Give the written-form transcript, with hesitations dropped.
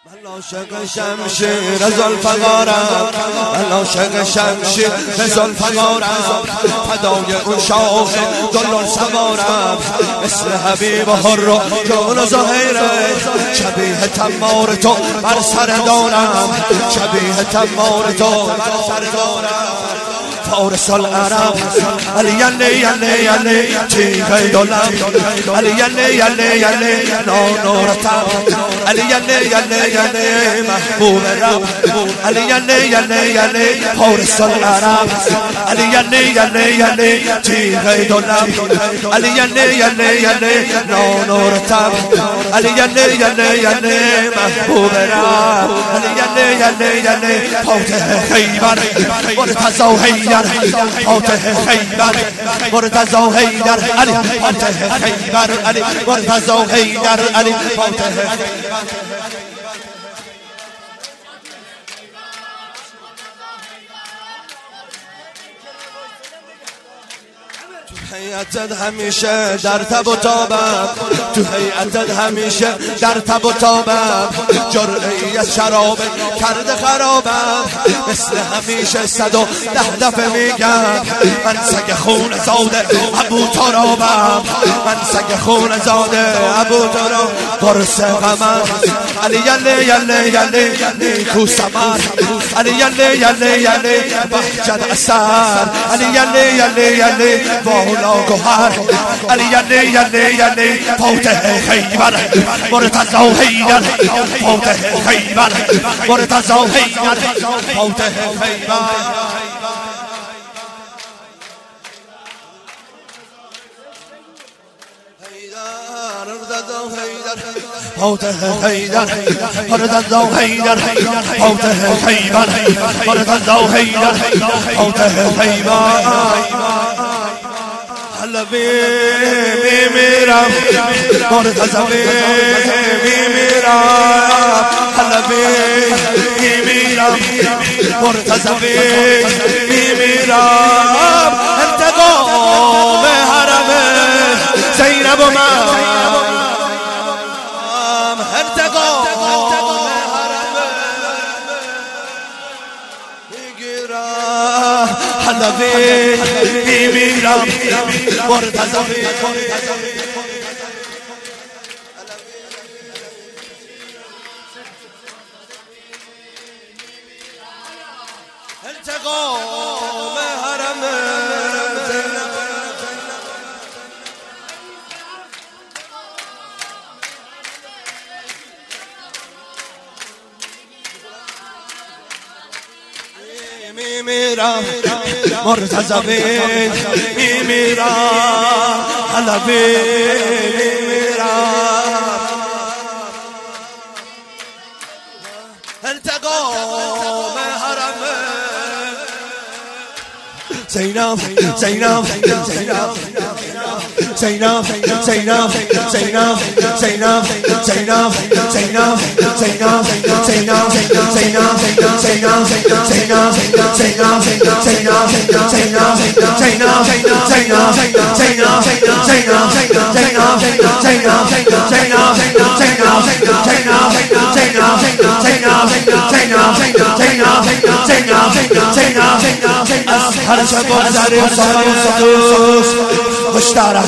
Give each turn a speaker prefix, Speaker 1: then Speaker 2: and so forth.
Speaker 1: عاشق شمشیر ذوالفقارم، عاشق شمشیر ذوالفقارم، فدای اون شاخ دلال سوارم، مثل حبیب حر و جون زهیره، شبیه تمار تو بر سر دارم، شبیه تمار تو بر سر دارم. فارس العرب علی علی تیغ دلم، علی علی نورتم، علی علی محبوب رب، علی علی فارس العرب، علی علی تیغ دلم، علی علی نورتم، علی علی محبوب رب، علی علی فاتح خیبر مرتضی حیدر، فاتح خیبر مرتضی حیدر علی، فاتح خیبر علی مرتضی حیدر علی، فاتح هیئتت همیشه در تب و تابم، تو هیئتت همیشه در تب و تابم، جرعه‌ای از شراب کرده خرابم، مثل همیشه 110 دفعه میگم من سگ خون زاده ابو ترابم، من سگ خون زاده ابو تراب، قرص غمم علی علی نیکو ثمر، علی علی بهجت اثر، علی علی والا گوهر، علی علی فاتح خیبر مرتضی حیدر، فاتح خیبر مرتضی حیدر، فاتح خیبر فاتح حیدر مرتضی حیدر، فاتح خیبر مرتضی حیدر، فاتح خیبر حلبی میمیرم مرتضی میمیرم، حلبی میمیرم مرتضی میمیرم، انتقام حرم زینب و من، انتقام حرم میگیرم، حلبی میمیرم مرتضی انتقام حرم میمیرم مرتضی میمیرم، حلبی میمیرم، انتقام حرم زینب زینب زینب زینب زینب زینب زینب زینب زینب زینب زینب هر شب بگذاریم سالوس مشترک